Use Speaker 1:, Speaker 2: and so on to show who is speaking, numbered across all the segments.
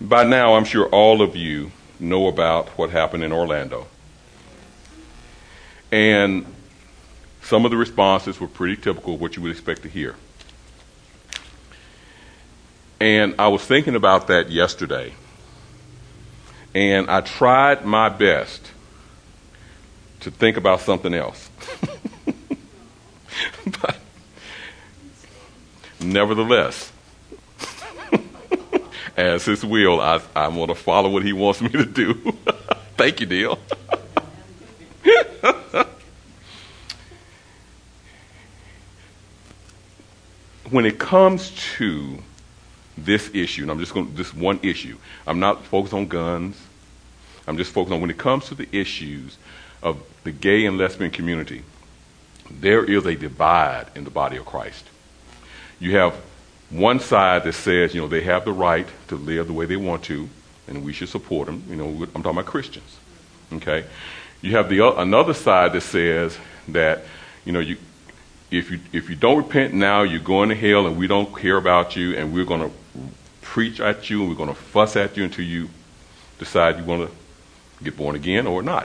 Speaker 1: By now, I'm sure all of you know about what happened in Orlando. And some of the responses were pretty typical of what you would expect to hear. And I was thinking about that yesterday. And I tried my best to think about something else. But nevertheless, as his will, I'm going to follow what he wants me to do. Thank you, Neil. When it comes to this issue, and I'm just going this one issue, I'm not focused on guns. I'm just focused on when it comes to the issues of the gay and lesbian community, there is a divide in the body of Christ. You have one side that says, they have the right to live the way they want to, and we should support them. I'm talking about Christians. Okay, you have another side that says that, if you don't repent now, you're going to hell, and we don't care about you, and we're going to preach at you, and we're going to fuss at you until you decide you want to get born again or not.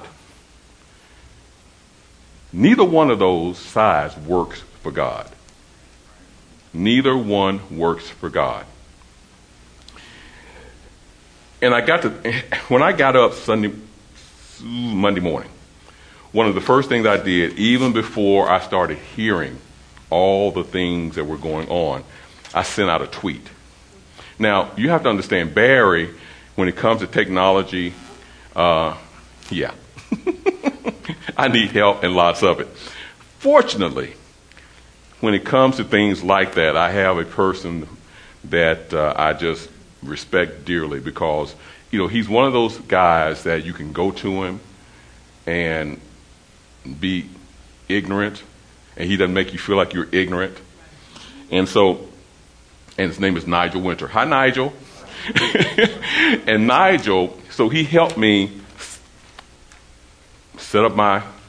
Speaker 1: Neither one of those sides works for God. Neither one works for God. And when I got up Monday morning, one of the first things I did, even before I started hearing all the things that were going on, I sent out a tweet. Now, you have to understand, Barry, when it comes to technology, yeah. I need help and lots of it. Fortunately, when it comes to things like that, I have a person that I just respect dearly because, he's one of those guys that you can go to him and be ignorant, and he doesn't make you feel like you're ignorant. And his name is Nigel Winter. Hi, Nigel. And Nigel, so he helped me set up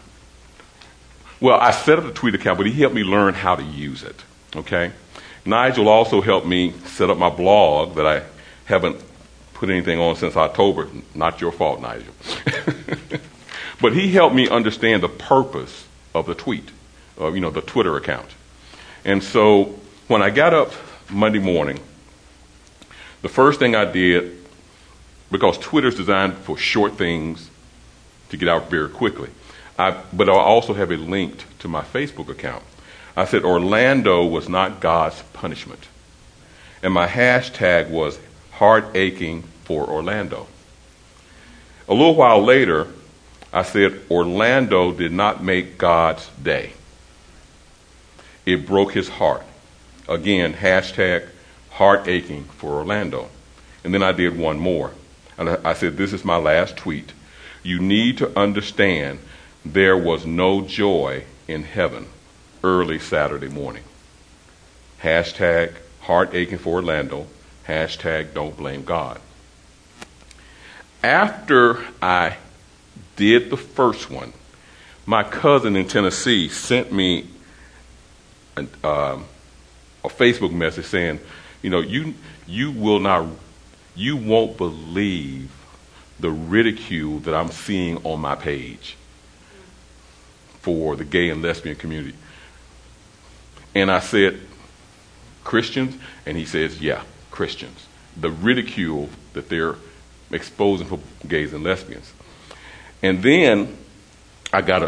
Speaker 1: I set up the tweet account, but he helped me learn how to use it, okay? Nigel also helped me set up my blog that I haven't put anything on since October. Not your fault, Nigel. But he helped me understand the purpose of the tweet, the Twitter account. And so when I got up Monday morning, the first thing I did, because Twitter's designed for short things to get out very quickly, but I also have it linked to my Facebook account. I said Orlando was not God's punishment. And my hashtag was heart aching for Orlando. A little while later, I said Orlando did not make God's day. It broke his heart. Again, hashtag heart aching for Orlando. And then I did one more. And I said, this is my last tweet. You need to understand there was no joy in heaven early Saturday morning. Hashtag heart aching for Orlando. Hashtag don't blame God. After I did the first one, my cousin in Tennessee sent me a Facebook message saying, you won't believe the ridicule that I'm seeing on my page for the gay and lesbian community. And I said, Christians? And he says, yeah, Christians. The ridicule that they're exposing for gays and lesbians. And then I got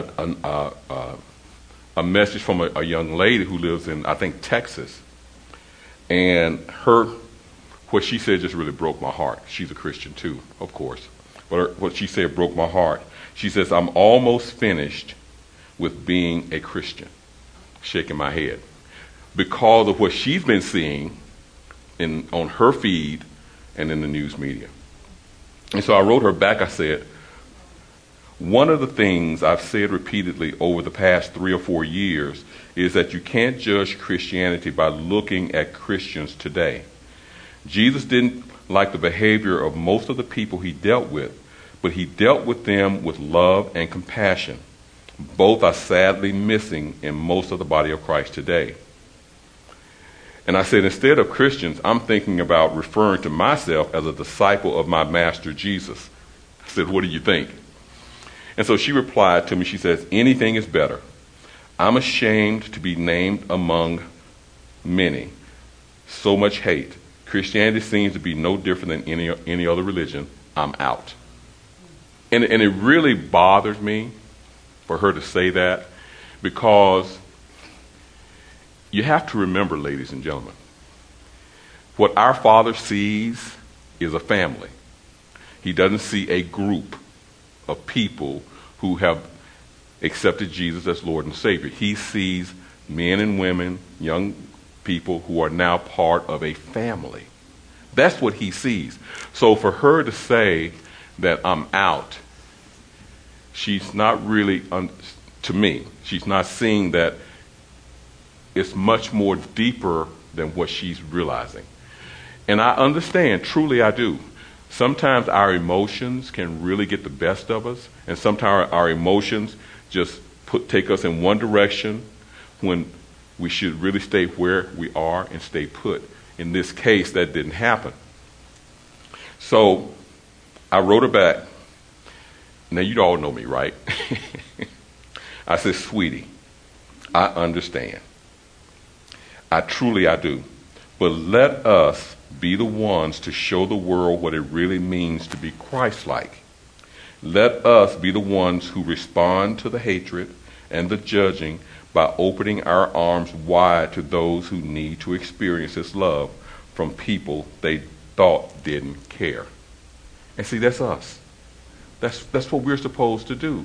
Speaker 1: a message from a young lady who lives in, I think, Texas. And what she said just really broke my heart. She's a Christian too, of course. But what she said broke my heart. She says, I'm almost finished with being a Christian. Shaking my head. Because of what she's been seeing on her feed and in the news media. And so I wrote her back, I said, one of the things I've said repeatedly over the past 3 or 4 years is that you can't judge Christianity by looking at Christians today. Jesus didn't like the behavior of most of the people he dealt with, but he dealt with them with love and compassion. Both are sadly missing in most of the body of Christ today. And I said, instead of Christians, I'm thinking about referring to myself as a disciple of my master Jesus. I said, what do you think? And so she replied to me, she says, anything is better. I'm ashamed to be named among many. So much hate. Christianity seems to be no different than any other religion. I'm out. And it really bothers me for her to say that, because you have to remember, ladies and gentlemen, what our Father sees is a family. He doesn't see a group of people who have accepted Jesus as Lord and Savior. He sees men and women, young people who are now part of a family. That's what he sees. So for her to say that I'm out, she's not really, to me, she's not seeing that it's much more deeper than what she's realizing. And I understand, truly I do. Sometimes our emotions can really get the best of us, and sometimes our emotions just take us in one direction when we should really stay where we are and stay put. In this case, that didn't happen. So I wrote her back. Now, you all know me, right? I said, sweetie, I understand. I do. But let us be the ones to show the world what it really means to be Christ-like. Let us be the ones who respond to the hatred and the judging by opening our arms wide to those who need to experience His love from people they thought didn't care. And see, that's us. That's what we're supposed to do.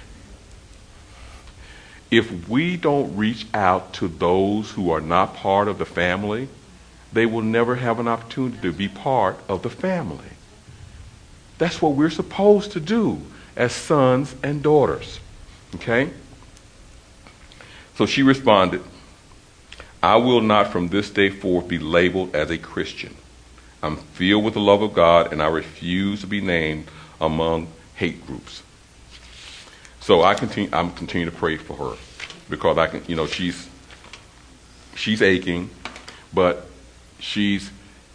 Speaker 1: If we don't reach out to those who are not part of the family, they will never have an opportunity to be part of the family. That's what we're supposed to do as sons and daughters. Okay? So she responded, I will not from this day forth be labeled as a Christian. I'm filled with the love of God, and I refuse to be named among hate groups. So I'm continuing to pray for her, because she's aching, but she's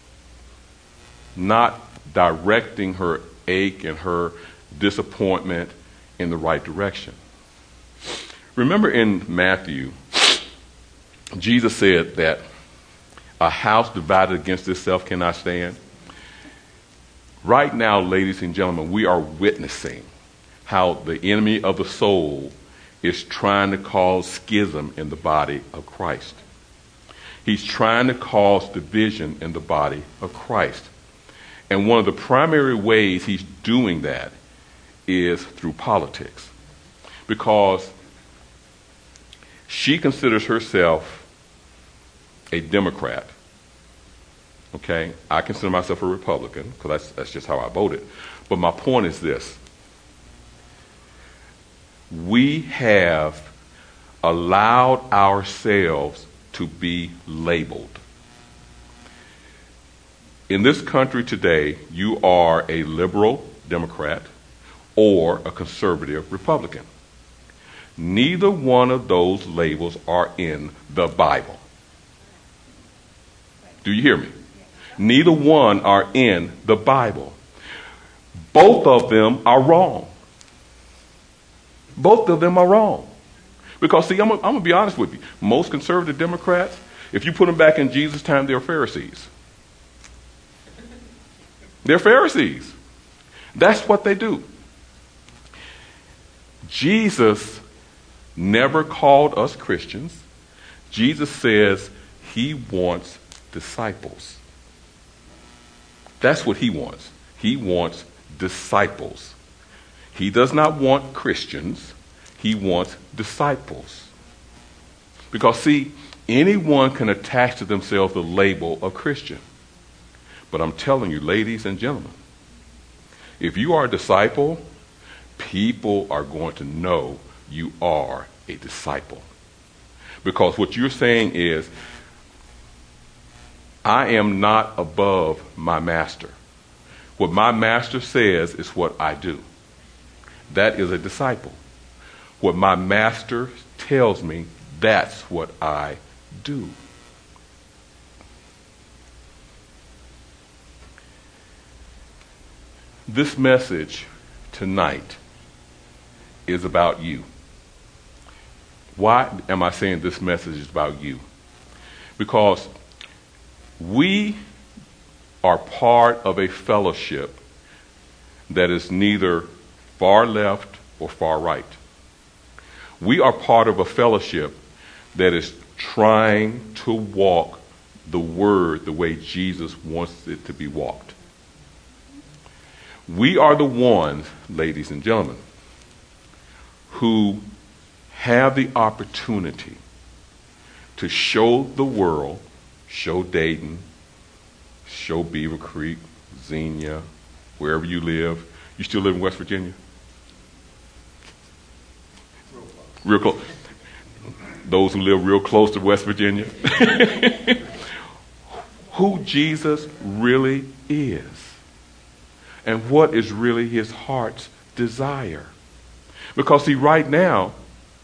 Speaker 1: not directing her ache and her disappointment in the right direction. Remember in Matthew, Jesus said that a house divided against itself cannot stand. Right now, ladies and gentlemen, we are witnessing how the enemy of the soul is trying to cause schism in the body of Christ. He's trying to cause division in the body of Christ. And one of the primary ways he's doing that is through politics. Because she considers herself a Democrat. Okay? I consider myself a Republican, because that's just how I voted. But my point is this. We have allowed ourselves to be labeled. In this country today, you are a liberal Democrat or a conservative Republican. Neither one of those labels are in the Bible. Do you hear me? Neither one are in the Bible. Both of them are wrong. Both of them are wrong. Because, see, I'm going to be honest with you. Most conservative Democrats, if you put them back in Jesus' time, they're Pharisees. They're Pharisees. That's what they do. Jesus never called us Christians. Jesus says he wants disciples. That's what he wants. He wants disciples. He does not want Christians. He wants disciples. Because, see, anyone can attach to themselves the label of Christian. But I'm telling you, ladies and gentlemen, if you are a disciple, people are going to know you are a disciple. Because what you're saying is, I am not above my master. What my master says is what I do. That is a disciple. What my master tells me, that's what I do. This message tonight is about you. Why am I saying this message is about you? Because we are part of a fellowship that is neither far left or far right. We are part of a fellowship that is trying to walk the word the way Jesus wants it to be walked. We are the ones, ladies and gentlemen, who have the opportunity to show the world, show Dayton, show Beaver Creek, Xenia, wherever you live. You still live in West Virginia? Real close. Those who live real close to West Virginia. Who Jesus really is. And what is really his heart's desire. Because see, right now,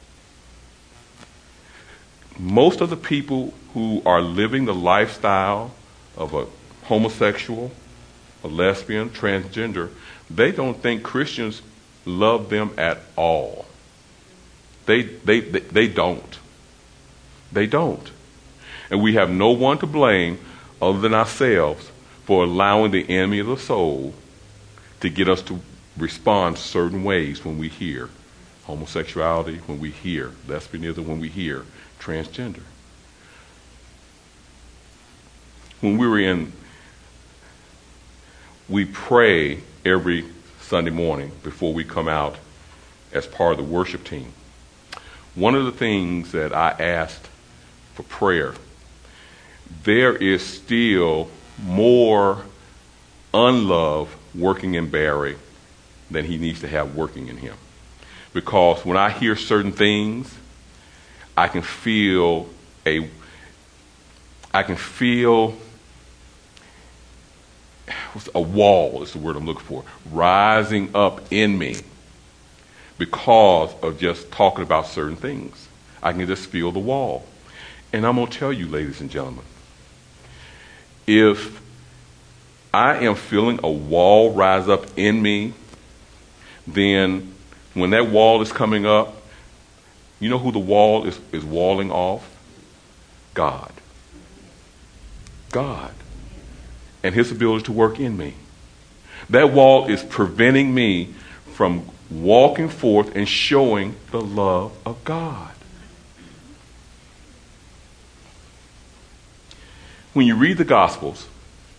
Speaker 1: most of the people who are living the lifestyle of a homosexual, a lesbian, transgender, they don't think Christians love them at all. They don't. They don't. And we have no one to blame other than ourselves for allowing the enemy of the soul to get us to respond certain ways when we hear homosexuality, when we hear lesbianism, when we hear transgender. When we pray every Sunday morning before we come out as part of the worship team. One of the things that I asked for prayer, there is still more unlove working in Barry than he needs to have working in him. Because when I hear certain things, I can feel a wall is the word I'm looking for, rising up in me because of just talking about certain things. I can just feel the wall. And I'm going to tell you, ladies and gentlemen, if I am feeling a wall rise up in me, then when that wall is coming up, you know who the wall is walling off? God. God. And his ability to work in me. That wall is preventing me from walking forth and showing the love of God. When you read the Gospels,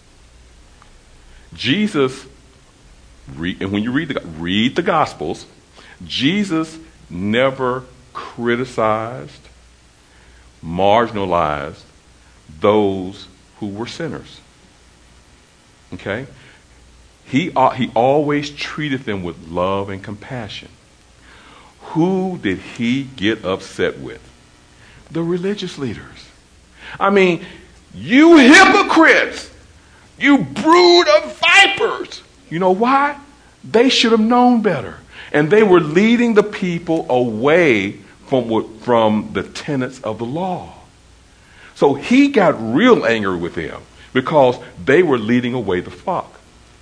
Speaker 1: and when you read the Gospels, Jesus never criticized, marginalized those who were sinners. Okay? He always treated them with love and compassion. Who did he get upset with? The religious leaders. I mean, you hypocrites! You brood of vipers! You know why? They should have known better. And they were leading the people away from the tenets of the law. So he got real angry with them because they were leading away the flock.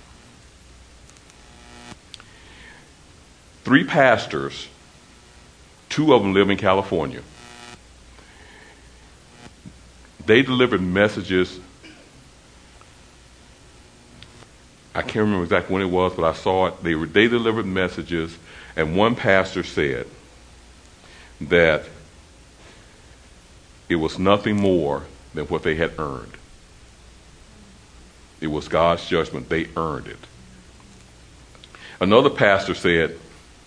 Speaker 1: 3 pastors, 2 of them live in California. They delivered messages. I can't remember exactly when it was, but I saw it. They delivered messages, and one pastor said that it was nothing more than what they had earned. It was God's judgment. They earned it. Another pastor said,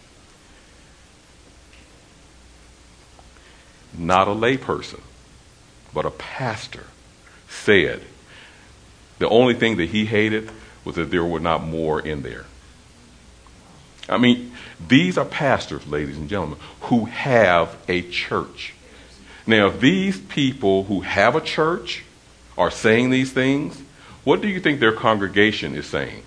Speaker 1: not a layperson, but a pastor, said the only thing that he hated was that there were not more in there. I mean, these are pastors, ladies and gentlemen, who have a church. Now, if these people who have a church are saying these things, what do you think their congregation is saying?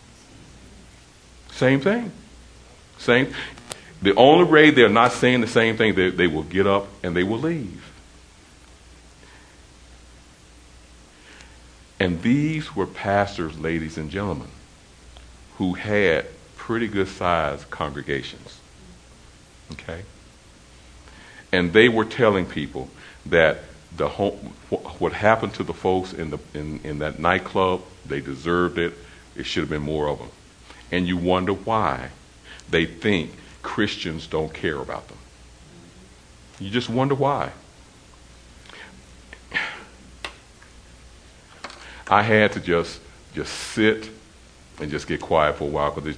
Speaker 1: Same thing. Same. The only way they're not saying the same thing, they will get up and they will leave. And these were pastors, ladies and gentlemen, who had pretty good sized congregations. Okay? And they were telling people that what happened to the folks in that nightclub, they deserved it. It should have been more of them. And you wonder why they think Christians don't care about them. You just wonder why. I had to just sit and just get quiet for a while, because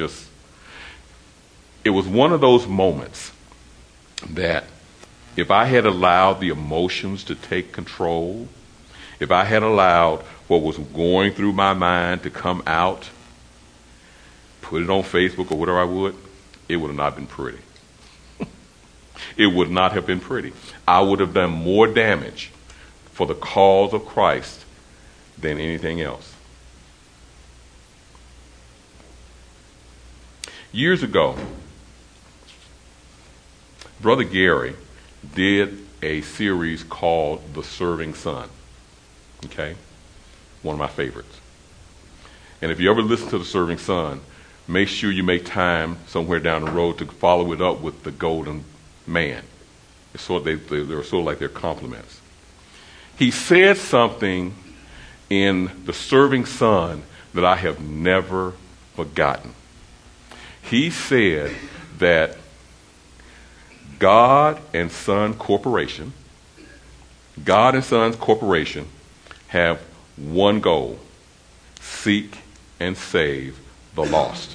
Speaker 1: it was one of those moments that if I had allowed the emotions to take control, if I had allowed what was going through my mind to come out, put it on Facebook or whatever I would, it would have not been pretty. It would not have been pretty. I would have done more damage for the cause of Christ than anything else. Years ago, Brother Gary did a series called The Serving Son. Okay? One of my favorites. And if you ever listen to The Serving Son, make sure you make time somewhere down the road to follow it up with The Golden Man. It's sort of, they're sort of like their complements. He said something in The Serving Son that I have never forgotten. He said that God and Son Corporation have one goal: seek and save the lost.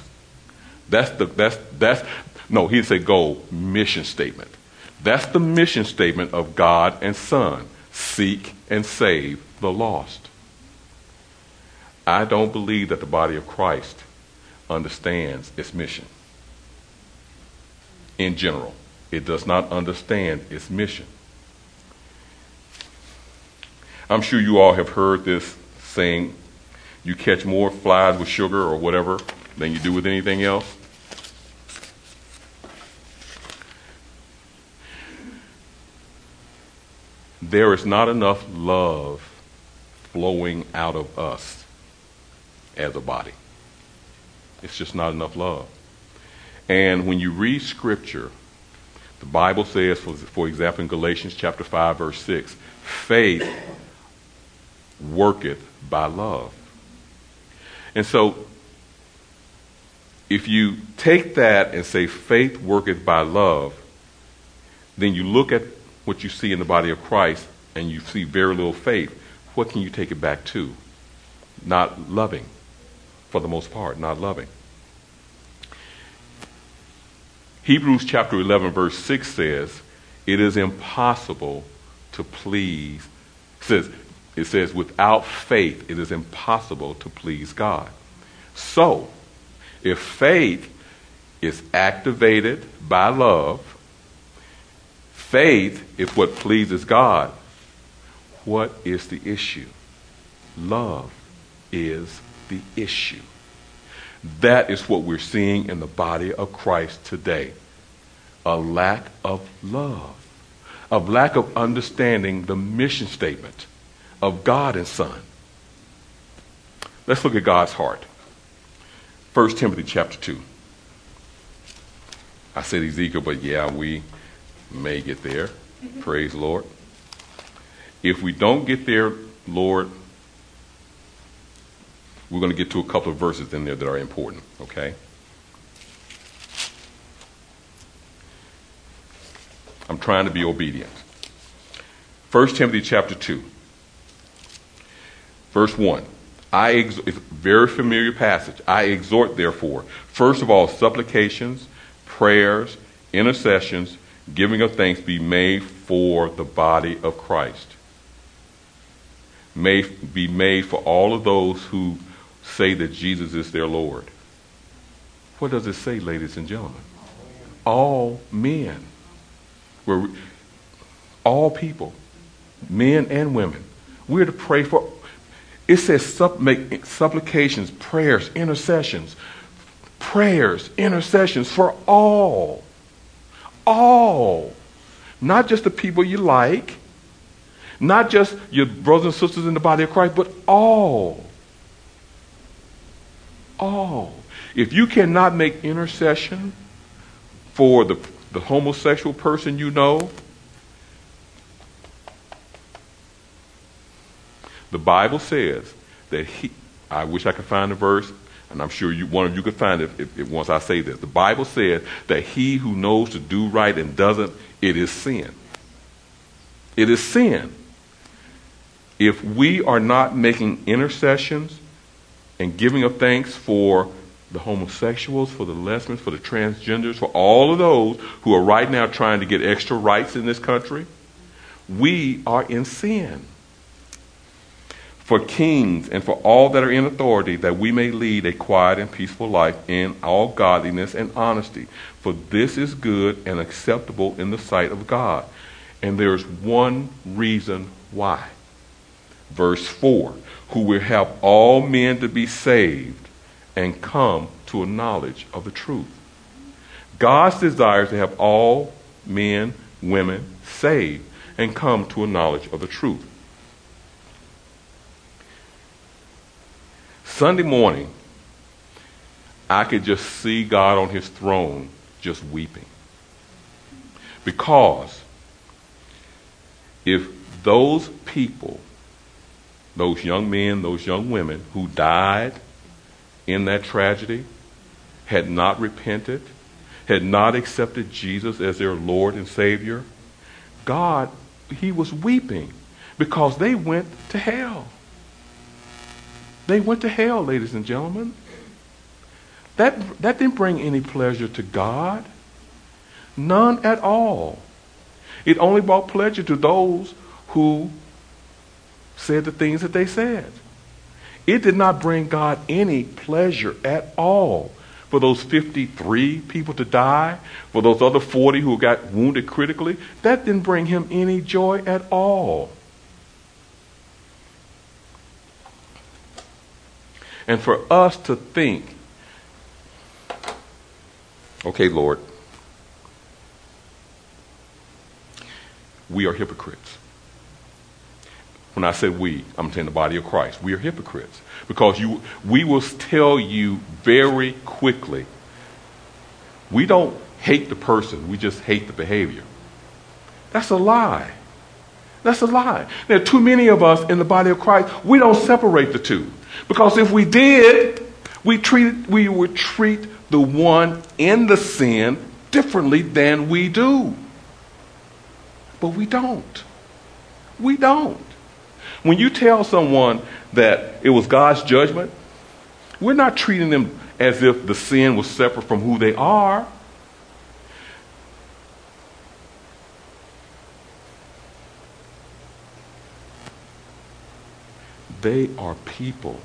Speaker 1: No, he didn't say goal, mission statement. That's the mission statement of God and Son: seek and save the lost. I don't believe that the body of Christ understands its mission. In general, it does not understand its mission. I'm sure you all have heard this saying, you catch more flies with sugar or whatever than you do with anything else. There is not enough love flowing out of us as a body. It's just not enough love. And when you read Scripture, the Bible says, for example, in Galatians chapter 5, verse 6, faith worketh by love. And so, if you take that and say faith worketh by love, then you look at what you see in the body of Christ and you see very little faith. What can you take it back to? Not loving, for the most part, not loving. Hebrews chapter 11, verse 6 says, it is impossible to please. It says, without faith, it is impossible to please God. So, if faith is activated by love, faith is what pleases God, what is the issue? Love is the issue. That is what we're seeing in the body of Christ today. A lack of love. A lack of understanding the mission statement of God and Son. Let's look at God's heart. 1 Timothy chapter 2. I said Ezekiel, but yeah, we may get there. Praise the Lord. If we don't get there, Lord, we're going to get to a couple of verses in there that are important, okay? I'm trying to be obedient. 1 Timothy chapter 2, verse 1. It's a very familiar passage. I exhort, therefore, first of all, supplications, prayers, intercessions, giving of thanks be made for the body of Christ. May be made for all of those who say that Jesus is their Lord. What does it say, ladies and gentlemen? All men. All people, men and women. We're to pray for. It says supplications, prayers, intercessions for all. All. Not just the people you like, not just your brothers and sisters in the body of Christ, but all. all. If you cannot make intercession for the homosexual person you know, the Bible says that I wish I could find the verse, and I'm sure one of you could find it if once I say this. The Bible says that he who knows to do right and doesn't, it is sin. It is sin. If we are not making intercessions and giving of thanks for the homosexuals, for the lesbians, for the transgenders, for all of those who are right now trying to get extra rights in this country, we are in sin. For kings and for all that are in authority, that we may lead a quiet and peaceful life in all godliness and honesty. For this is good and acceptable in the sight of God. And there's one reason why. Verse 4, who will help all men to be saved and come to a knowledge of the truth. God's desire is to have all men, women saved and come to a knowledge of the truth. Sunday morning, I could just see God on his throne just weeping. Because if those people, those young men, those young women who died in that tragedy had not repented, had not accepted Jesus as their Lord and Savior, God, he was weeping because they went to hell. They went to hell, ladies and gentlemen. That didn't bring any pleasure to God. None at all. It only brought pleasure to those who said the things that they said. It did not bring God any pleasure at all for those 53 people to die, for those other 40 who got wounded critically. That didn't bring him any joy at all. And for us to think, okay, Lord, we are hypocrites. When I said we, I'm saying the body of Christ. We are hypocrites. Because we will tell you very quickly, we don't hate the person, we just hate the behavior. That's a lie. That's a lie. There are too many of us in the body of Christ, we don't separate the two. Because if we did, we would treat the one in the sin differently than we do. But we don't. We don't. When you tell someone that it was God's judgment, we're not treating them as if the sin was separate from who they are. They are people.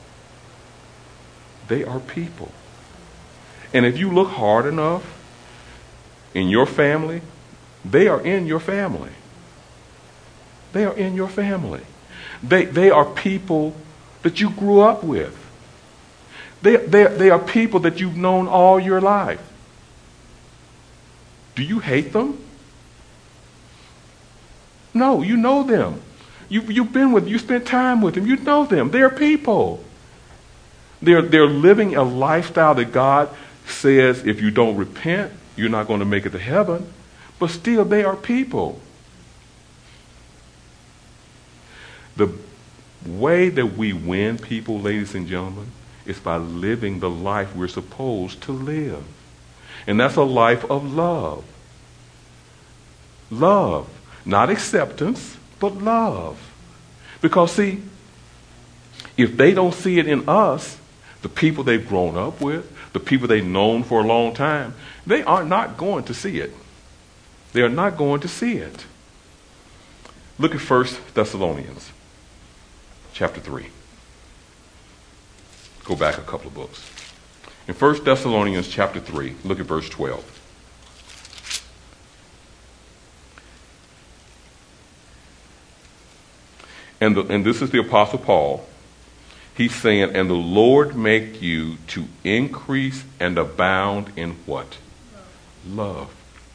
Speaker 1: They are people. And if you look hard enough in your family, they are in your family. They are in your family. They are people that you grew up with. They are people that you've known all your life. Do you hate them? No, you know them. You've been with them. You spent time with them. You know them. They're people. They're living a lifestyle that God says if you don't repent, you're not going to make it to heaven. But still, they are people. The way that we win people, ladies and gentlemen, is by living the life we're supposed to live. And that's a life of love. Love. Not acceptance, but love. Because, see, if they don't see it in us, the people they've grown up with, the people they've known for a long time, they are not going to see it. They are not going to see it. Look at 1 Thessalonians chapter 3. Go back a couple of books. In 1 Thessalonians chapter 3, look at verse 12. And this is the Apostle Paul. He's saying, and the Lord make you to increase and abound in what? Love.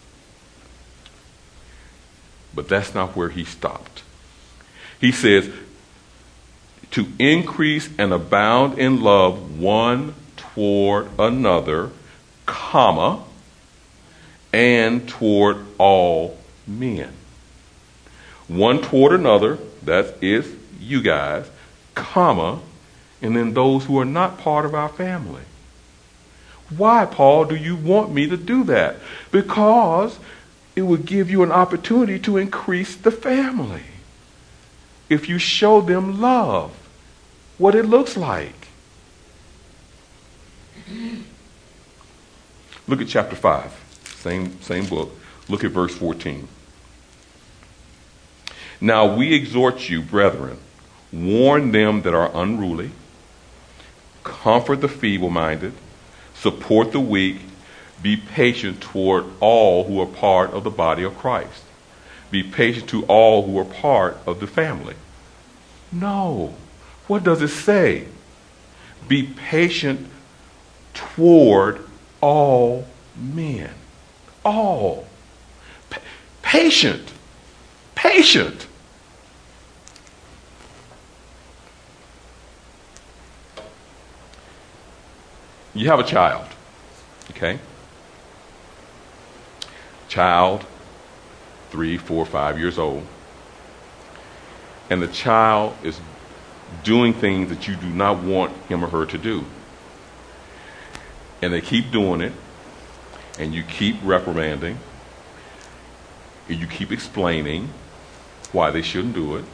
Speaker 1: But that's not where he stopped. He says, to increase and abound in love one toward another, comma, and toward all men. One toward another, that is you guys, comma, and then those who are not part of our family. Why, Paul, do you want me to do that? Because it will give you an opportunity to increase the family. If you show them love, what it looks like. Look at chapter 5, same book. Look at verse 14. Now we exhort you, brethren, warn them that are unruly, comfort the feeble-minded, support the weak, be patient toward all who are part of the body of Christ. Be patient to all who are part of the family. No. What does it say? Be patient toward all men. All. Patient. Patient. You have a child, okay? Child, 3, 4, 5 years old. And the child is doing things that you do not want him or her to do. And they keep doing it, and you keep reprimanding, and you keep explaining why they shouldn't do it.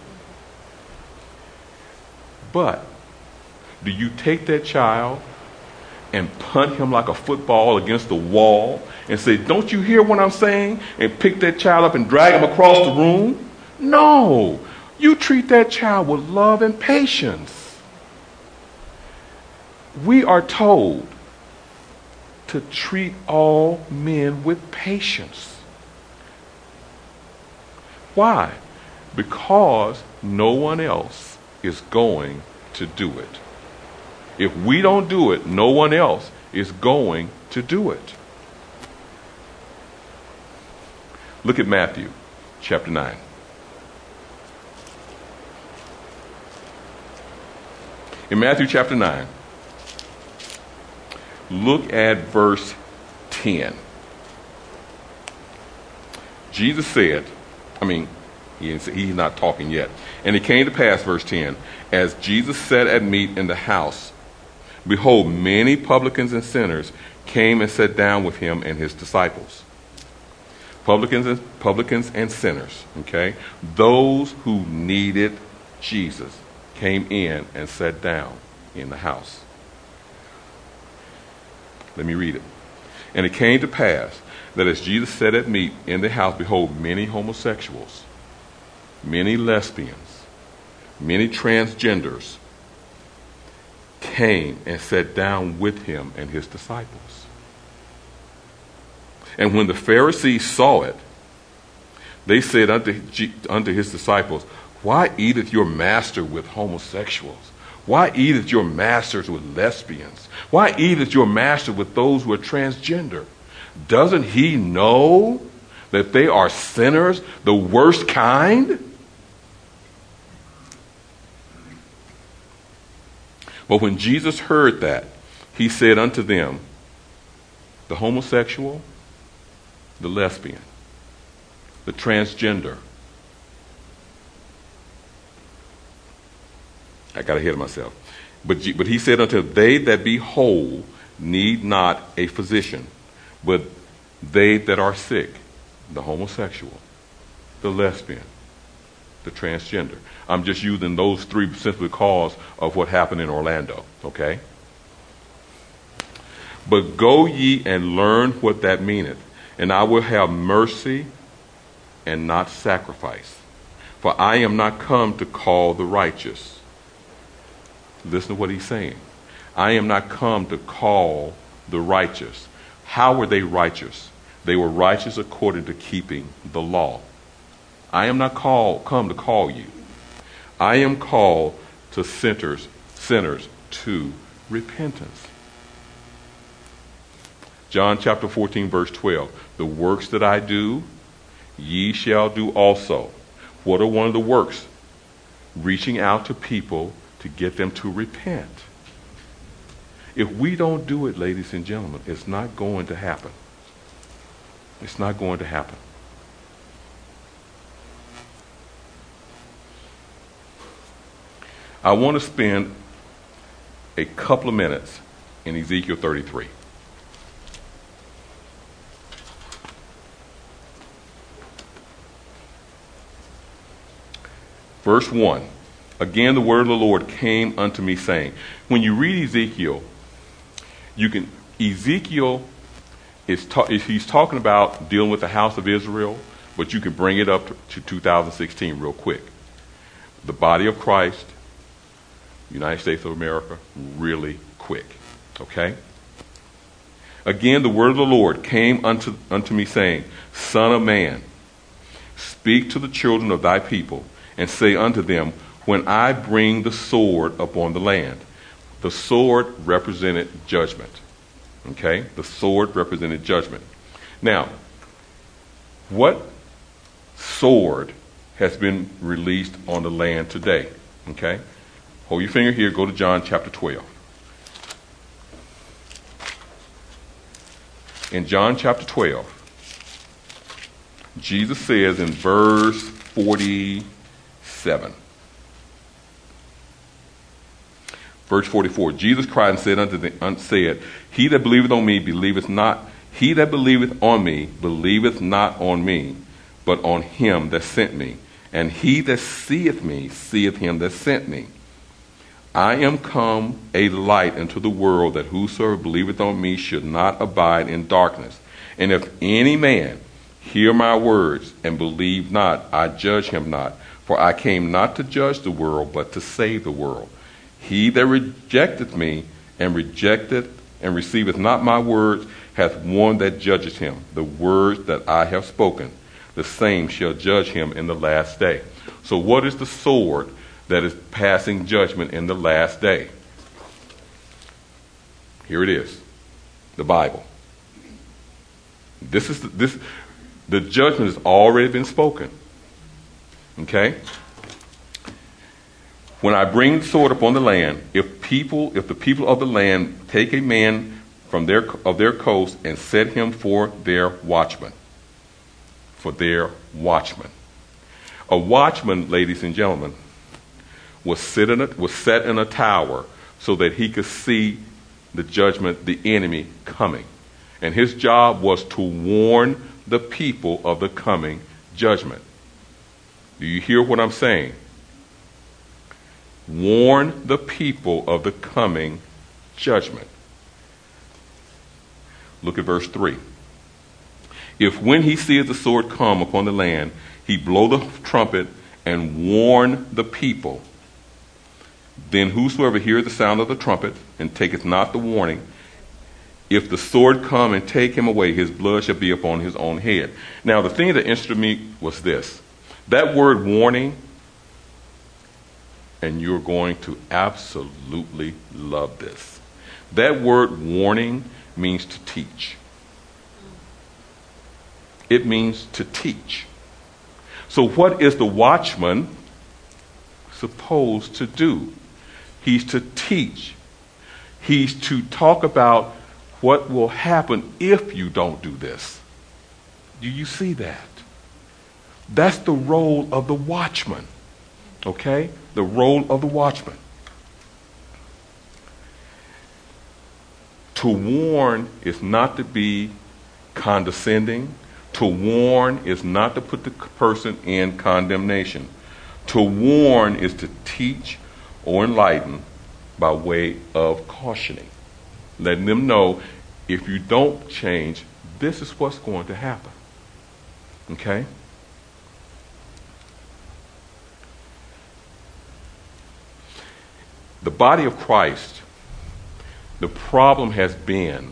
Speaker 1: But do you take that child and punt him like a football against the wall and say, don't you hear what I'm saying? And pick that child up and drag him across the room? No. You treat that child with love and patience. We are told to treat all men with patience. Why? Because no one else is going to do it. If we don't do it, no one else is going to do it. Look at Matthew chapter 9. In Matthew chapter 9, look at verse 10. Jesus said, he's not talking yet. And it came to pass, verse 10, as Jesus sat at meat in the house, behold, many publicans and sinners came and sat down with him and his disciples. Publicans and sinners, okay? Those who needed Jesus came in and sat down in the house. Let me read it. And it came to pass that as Jesus sat at meat in the house, behold, many homosexuals, many lesbians, many transgenders came and sat down with him and his disciples. And when the Pharisees saw it, they said unto his disciples, why eateth your master with homosexuals? Why eateth your master with lesbians? Why eateth your master with those who are transgender? Doesn't he know that they are sinners, the worst kind? But when Jesus heard that, he said unto them, the homosexual, the lesbian, the transgender. I got ahead of myself. But he said unto them, they that be whole need not a physician, but they that are sick, the homosexual, the lesbian, the transgender. I'm just using those three simply because of what happened in Orlando, okay? But go ye and learn what that meaneth, and I will have mercy and not sacrifice. For I am not come to call the righteous. Listen to what he's saying. I am not come to call the righteous. How were they righteous? They were righteous according to keeping the law. I am not come to call you. I am called to sinners to repentance. John chapter 14, verse 12. The works that I do, ye shall do also. What are one of the works? Reaching out to people to get them to repent. If we don't do it, ladies and gentlemen, it's not going to happen. It's not going to happen. I want to spend a couple of minutes in Ezekiel 33. Verse 1. Again, the word of the Lord came unto me, saying, when you read Ezekiel, Ezekiel he's talking about dealing with the house of Israel, but you can bring it up to 2016 real quick. The body of Christ, United States of America, really quick. Okay? Again, the word of the Lord came unto me, saying, Son of man, speak to the children of thy people, and say unto them, when I bring the sword upon the land. The sword represented judgment. Okay? The sword represented judgment. Now, what sword has been released on the land today? Okay? Hold your finger here. Go to John chapter 12. In John chapter 12, Jesus says in verse 47. Verse 44, Jesus cried and said unto them, he that believeth on me believeth not, he that believeth on me believeth not on me, but on him that sent me. And he that seeth me seeth him that sent me. I am come a light into the world, that whosoever believeth on me should not abide in darkness. And if any man hear my words and believe not, I judge him not. For I came not to judge the world, but to save the world. He that rejecteth me and receiveth not my words hath one that judges him. The words that I have spoken, the same shall judge him in the last day. So what is the sword that is passing judgment in the last day? Here it is, the Bible. The judgment has already been spoken. Okay? When I bring the sword upon the land, if the people of the land take a man from their coast and set him for their watchman. For their watchman. A watchman, ladies and gentlemen, was set in a tower so that he could see the judgment, the enemy coming. And his job was to warn the people of the coming judgment. Do you hear what I'm saying? Warn the people of the coming judgment. Look at verse 3. If when he seeth the sword come upon the land, he blow the trumpet and warn the people, then whosoever heareth the sound of the trumpet and taketh not the warning, if the sword come and take him away, his blood shall be upon his own head. Now, the thing that interested me was this. That word warning, and you're going to absolutely love this. That word warning means to teach. It means to teach. So what is the watchman supposed to do? He's to teach. He's to talk about what will happen if you don't do this. Do you see that? That's the role of the watchman. Okay? The role of the watchman. To warn is not to be condescending. To warn is not to put the person in condemnation. To warn is to teach or enlighten by way of cautioning. Letting them know, if you don't change, this is what's going to happen. Okay? The body of Christ, the problem has been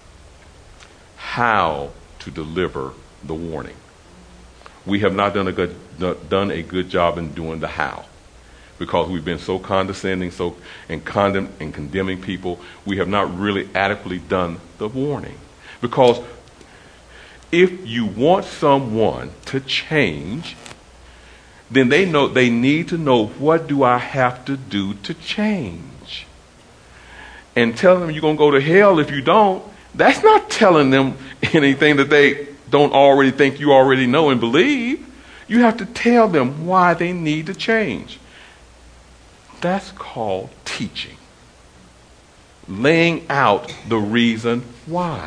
Speaker 1: how to deliver the warning. We have not done a good job in doing the how, because we've been so condescending, and condemning people. We have not really adequately done the warning. Because if you want someone to change, then they need to know, what do I have to do to change? and telling them you're going to go to hell if you don't, that's not telling them anything that they don't already think you already know and believe. You have to tell them why they need to change. That's called teaching. Laying out the reason why.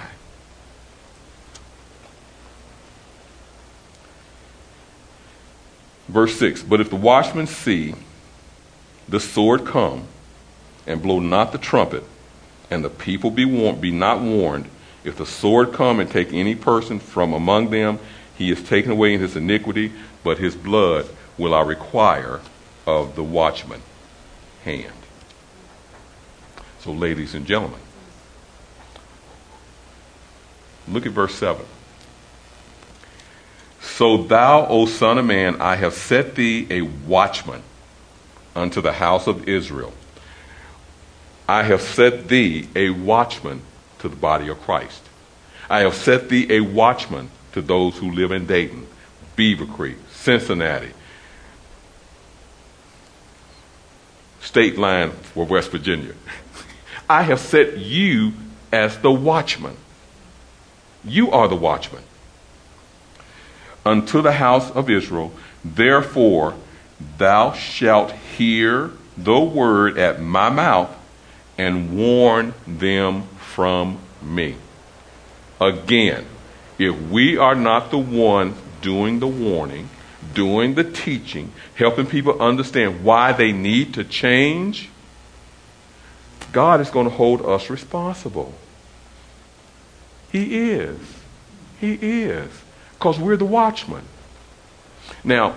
Speaker 1: Verse 6, but if the watchmen see the sword come and blow not the trumpet, and the people be not warned, if the sword come and take any person from among them, he is taken away in his iniquity, but his blood will I require of the watchman hand. So, ladies and gentlemen, look at verse 7. So thou, O son of man, I have set thee a watchman unto the house of Israel. I have set thee a watchman to the body of Christ. I have set thee a watchman to those who live in Dayton, Beaver Creek, Cincinnati, state line for West Virginia. I have set you as the watchman. You are the watchman. Unto the house of Israel, therefore thou shalt hear the word at my mouth and warn them from me. Again, if we are not the ones doing the warning, doing the teaching, helping people understand why they need to change, God is going to hold us responsible. He is. He is. Because we're the watchmen. Now,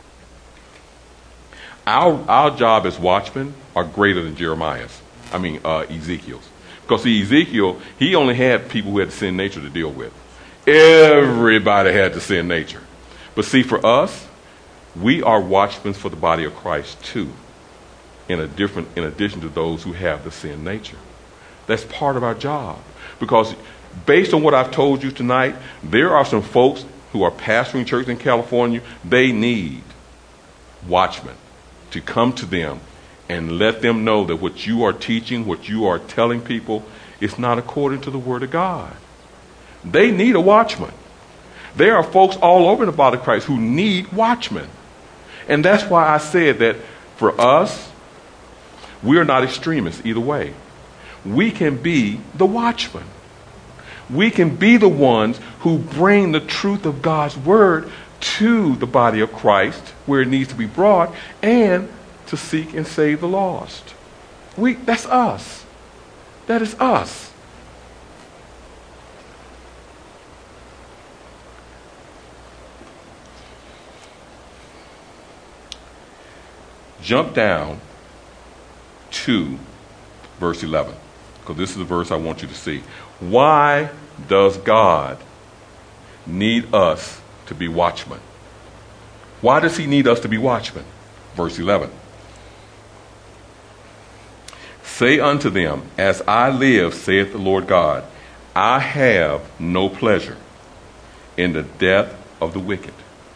Speaker 1: our job as watchmen are greater than Ezekiel's. Because see, Ezekiel, he only had people who had the sin nature to deal with. Everybody had the sin nature. But see, for us, we are watchmen for the body of Christ too, in addition to those who have the sin nature. That's part of our job. Because based on what I've told you tonight, there are some folks who are pastoring churches in California. They need watchmen to come to them and let them know that what you are teaching, what you are telling people, is not according to the Word of God. They need a watchman. There are folks all over the body of Christ who need watchmen. And that's why I said that for us, we are not extremists either way. We can be the watchmen. We can be the ones who bring the truth of God's Word to the body of Christ where it needs to be brought, and to seek and save the lost. That's us. That is us. Jump down to verse 11, because this is the verse I want you to see. Why does God need us to be watchmen? Why does he need us to be watchmen? Verse 11. Say unto them, as I live, saith the Lord God, I have no pleasure in the death of the wicked.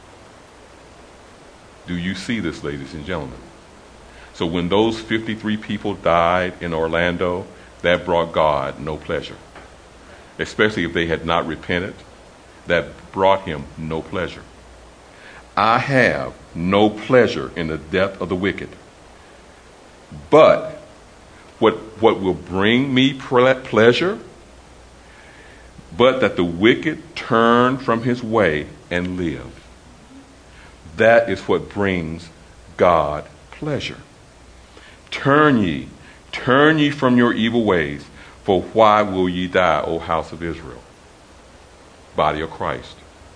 Speaker 1: Do you see this, ladies and gentlemen? So when those 53 people died in Orlando, that brought God no pleasure. Especially if they had not repented, that brought him no pleasure. I have no pleasure in the death of the wicked. But what will bring me pleasure? But that the wicked turn from his way and live. That is what brings God pleasure. Turn ye from your evil ways, for why will ye die, O house of Israel? Body of Christ.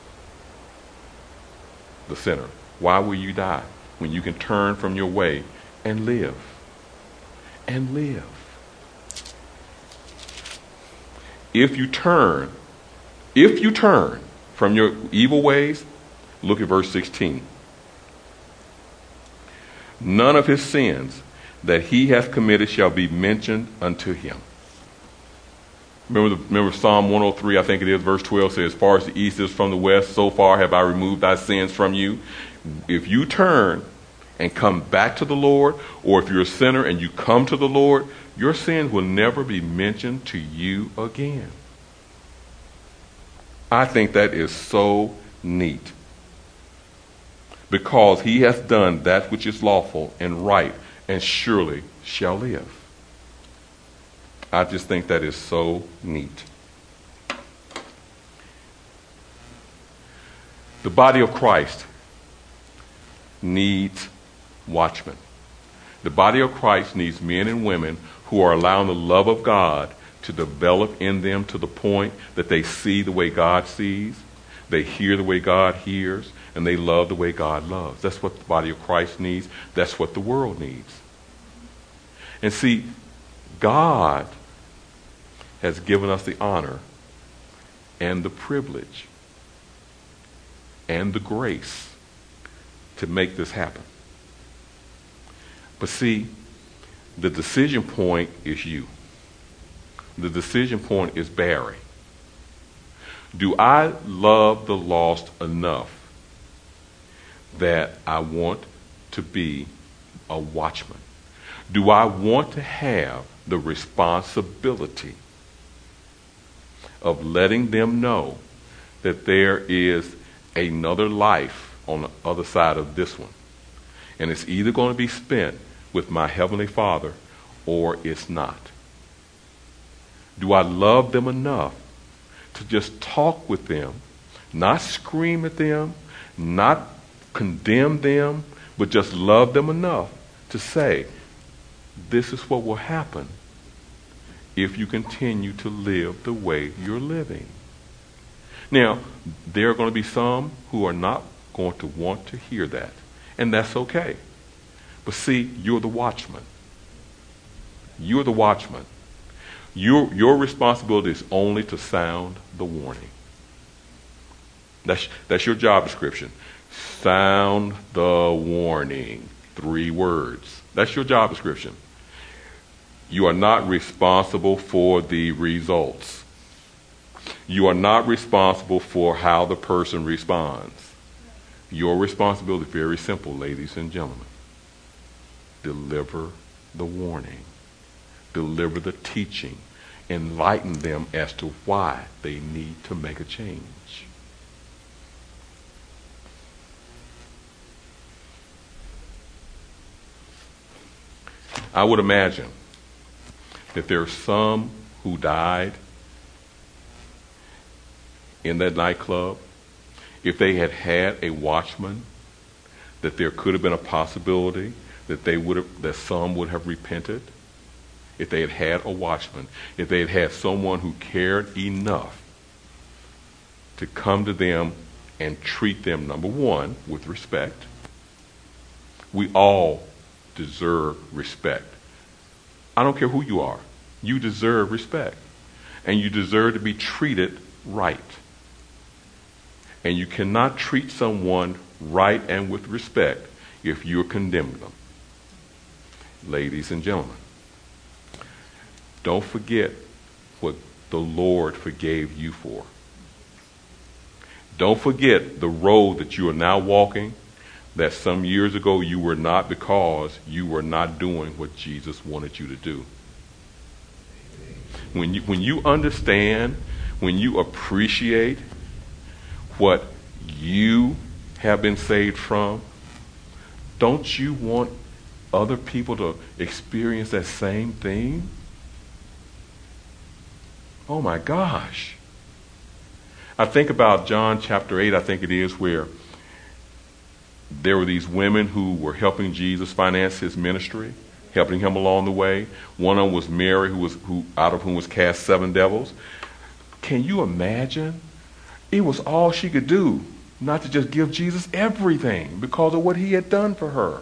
Speaker 1: The sinner. Why will you die when you can turn from your way and live? And live. If you turn from your evil ways, look at verse 16. None of his sins that he hath committed shall be mentioned unto him. Remember Psalm 103, I think it is, verse 12 says, as far as the east is from the west, so far have I removed thy sins from you. If you turn and come back to the Lord, or if you're a sinner and you come to the Lord, your sins will never be mentioned to you again. I think that is so neat. Because he has done that which is lawful and right, and surely shall live. I just think that is so neat. The body of Christ needs watchmen. The body of Christ needs men and women who are allowing the love of God to develop in them to the point that they see the way God sees, they hear the way God hears, and they love the way God loves. That's what the body of Christ needs. That's what the world needs. And see, God has given us the honor and the privilege and the grace to make this happen. But see, the decision point is you. The decision point is Barry. Do I love the lost enough that I want to be a watchman? Do I want to have the responsibility of letting them know that there is another life on the other side of this one? And it's either going to be spent with my Heavenly Father or it's not. Do I love them enough to just talk with them, not scream at them, not condemn them, but just love them enough to say, this is what will happen if you continue to live the way you're living. Now, there are going to be some who are not going to want to hear that, and that's okay. But see, you're the watchman. You're the watchman. Your responsibility is only to sound the warning. That's your job description. Sound the warning. 3 words. That's your job description. You are not responsible for the results. You are not responsible for how the person responds. Your responsibility is very simple, ladies and gentlemen. Deliver the warning. Deliver the teaching. Enlighten them as to why they need to make a change. I would imagine that there are some who died in that nightclub. If they had had a watchman, that there could have been a possibility that some would have repented. If they had had a watchman, if they had had someone who cared enough to come to them and treat them, number one, with respect. We all deserve respect. I don't care who you are. You deserve respect. And you deserve to be treated right. And you cannot treat someone right and with respect if you're condemning them. Ladies and gentlemen, don't forget what the Lord forgave you for. Don't forget the road that you are now walking that some years ago you were not, because you were not doing what Jesus wanted you to do. When you understand, when you appreciate what you have been saved from, don't you want other people to experience that same thing? Oh my gosh. I think about John chapter 8, I think it is, where there were these women who were helping Jesus finance his ministry, helping him along the way. One of them was Mary, who out of whom was cast 7 devils. Can you imagine? It was all she could do, not to just give Jesus everything because of what he had done for her.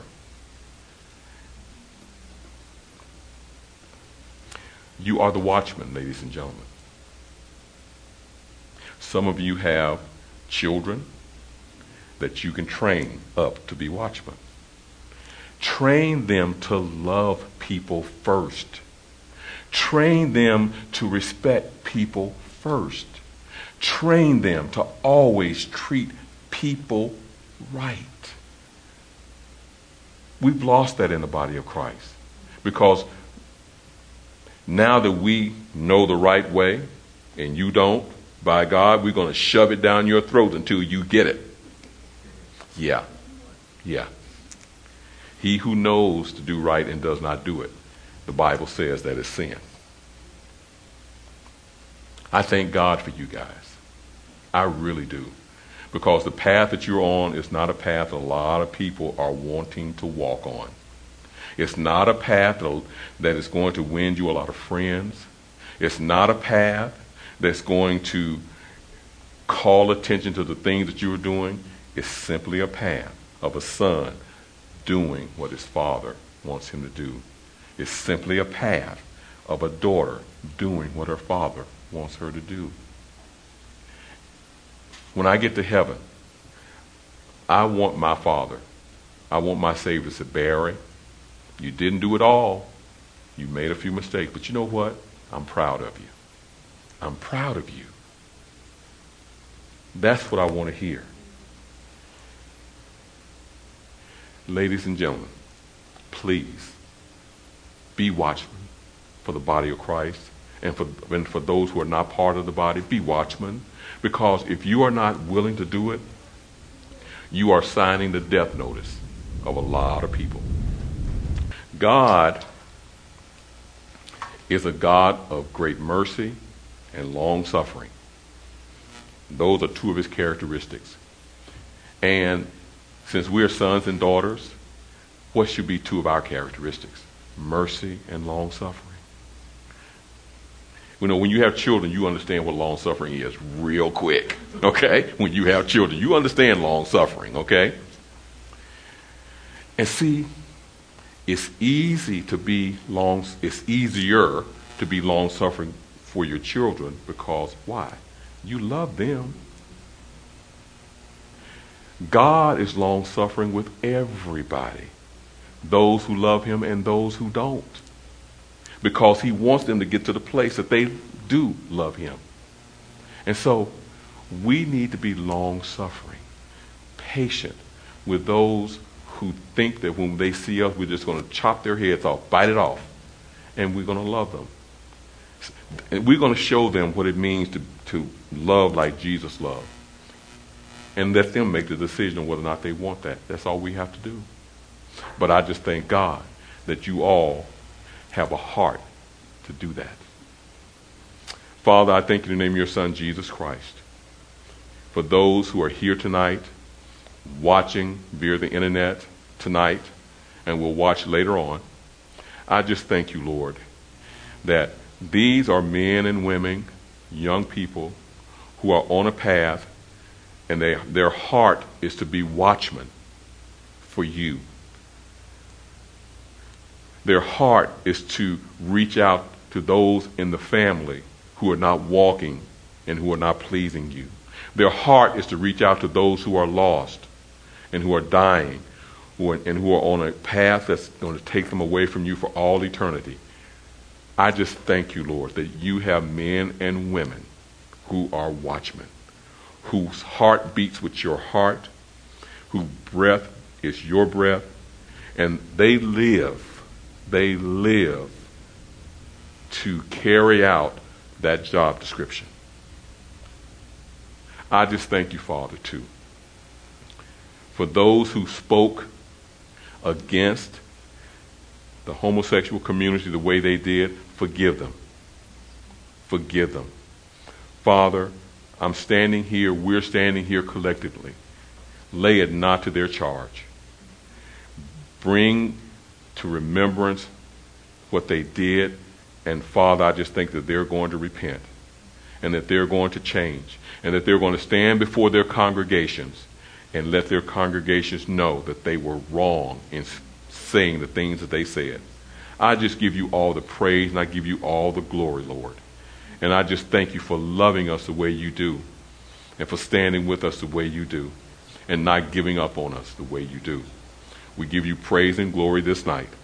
Speaker 1: You are the watchman, ladies and gentlemen. Some of you have children that you can train up to be watchmen. Train them to love people first. Train them to respect people first. Train them to always treat people right. We've lost that in the body of Christ. Because now that we know the right way and you don't, by God, we're going to shove it down your throat until you get it. Yeah. He who knows to do right and does not do it, the Bible says that is sin. I thank God for you guys. I really do. Because the path that you're on is not a path a lot of people are wanting to walk on. It's not a path that is going to win you a lot of friends. It's not a path that's going to call attention to the things that you're doing. It's simply a path of a son doing what his father wants him to do. It's simply a path of a daughter doing what her father wants her to do. When I get to heaven, I want my Father, I want my Savior to say, Barry, you didn't do it all. You made a few mistakes, but you know what? I'm proud of you. I'm proud of you. That's what I want to hear. Ladies and gentlemen, please be watchmen for the body of Christ, and for those who are not part of the body, be watchmen. Because if you are not willing to do it, you are signing the death notice of a lot of people. God is a God of great mercy and long suffering. Those are two of his characteristics. And since we are sons and daughters, what should be two of our characteristics? Mercy and long suffering. You know, when you have children, you understand what long suffering is real quick, okay? When you have children, you understand long suffering, okay? And see, it's easier to be long suffering for your children because why? You love them. God is long suffering with everybody, those who love him and those who don't. Because he wants them to get to the place that they do love him. And so we need to be long-suffering, patient with those who think that when they see us, we're just going to chop their heads off, bite it off, and we're going to love them. And we're going to show them what it means to love like Jesus loved. And let them make the decision on whether or not they want that. That's all we have to do. But I just thank God that you all have a heart to do that. Father, I thank you in the name of your Son, Jesus Christ, for those who are here tonight, watching via the internet tonight, and will watch later on. I just thank you, Lord, that these are men and women, young people, who are on a path, and their heart is to be watchmen for you. Their heart is to reach out to those in the family who are not walking and who are not pleasing you. Their heart is to reach out to those who are lost and who are dying and who are on a path that's going to take them away from you for all eternity. I just thank you, Lord, that you have men and women who are watchmen, whose heart beats with your heart, whose breath is your breath, and they live to carry out that job description. I just thank you, Father, too, for those who spoke against the homosexual community the way they did. Forgive them. Forgive them. Father, we're standing here collectively. Lay it not to their charge. Bring to remembrance what they did, and Father, I just think that they're going to repent, and that they're going to change, and that they're going to stand before their congregations and let their congregations know that they were wrong in saying the things that they said. I just give you all the praise, and I give you all the glory, Lord. And I just thank you for loving us the way you do, and for standing with us the way you do, and not giving up on us the way you do. We give you praise and glory this night.